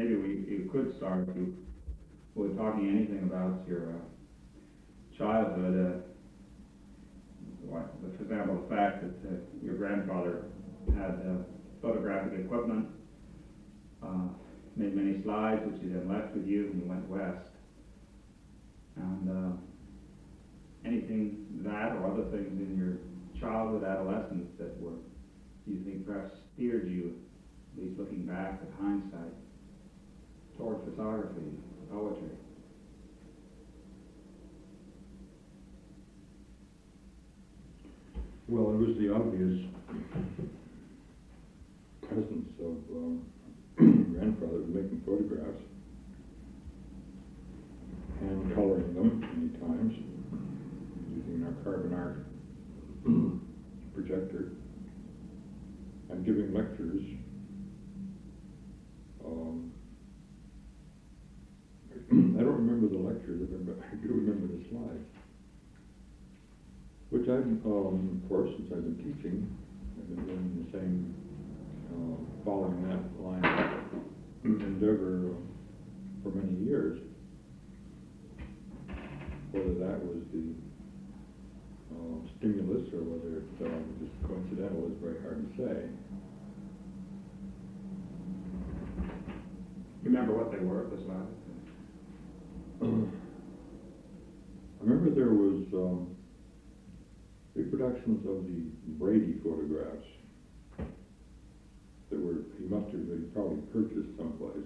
maybe you could start with talking anything about your childhood. For example, the fact that your grandfather had photographic equipment, made many slides, which he then left with you and you went west. And anything that or other things in your childhood, adolescence that were, you think perhaps steered you, at least looking back with hindsight, toward photography, poetry? Well, it was the obvious presence of grandfather making photographs and coloring them many times using our carbon art projector and giving lectures. I don't remember the lectures, I do remember the slides. Which I've, of course, since I've been teaching, I've been doing the same, following that line of endeavor for many years. Whether that was the stimulus or whether it was just coincidental is very hard to say. You remember what they were, the slides? I remember there was reproductions of the Brady photographs that were, he probably purchased someplace.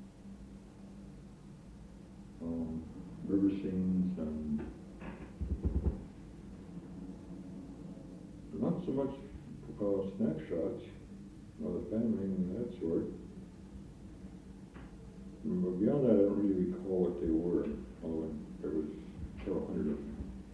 River scenes and not so much snapshots of the family and that sort. But beyond that, I don't really recall what they were, although there was several hundred of them.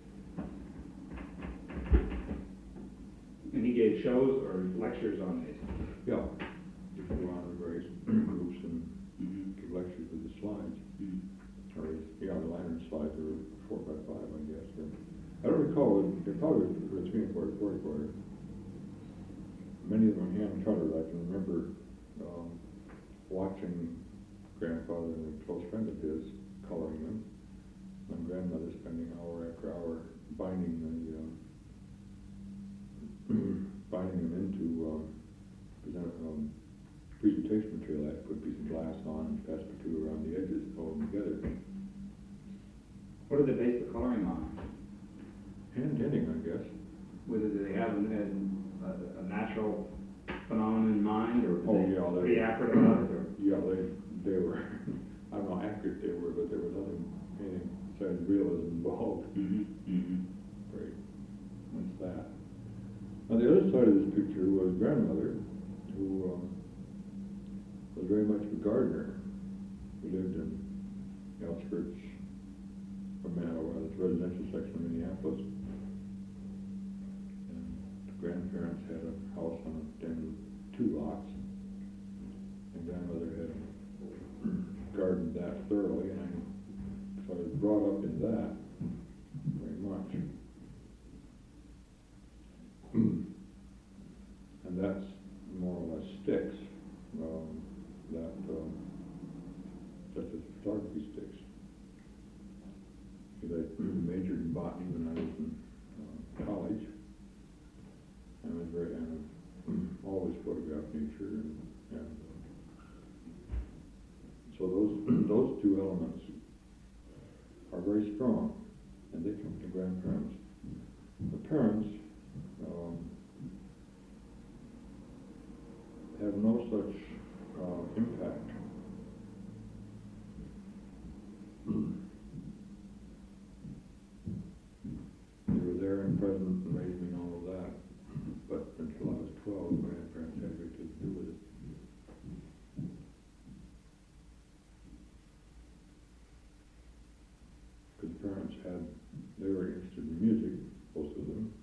And he gave shows or lectures on these? Yeah, you go on the various groups and give lectures with the slides. Or the liner slides are 4x5, I guess. But I don't recall, they're probably were 3 quarter, 4 quarter. Many of them hand colored. I can remember watching grandfather and a close friend of his coloring them, and grandmother spending hour after hour binding them into presentation material. I had to put a piece of glass on and pass the two around the edges, hold them together. What did they base the coloring on? Hand tinting, I guess. Did they have a natural phenomenon in mind, or were they pretty accurate about it? Or? Yeah, they were. I don't know how accurate they were, but there was nothing, anything besides realism involved. Great. That's that. On the other side of this picture was grandmother, who was very much a gardener. We lived in the outskirts of the residential section of Minneapolis. And the grandparents had a house on a den of 2 lots. And grandmother had gardened that thoroughly, and so I was brought up in that very much. And that's more or less sticks. Just as photography sticks. Because I majored in botany when I was in college, and I always photographed nature, and so those 2 elements are very strong, and they come from grandparents. The parents have no such impact. They were there and present and raised me and all of that, but until I was 12, my grandparents had very little to do with it. Because parents they were interested in music, both of them,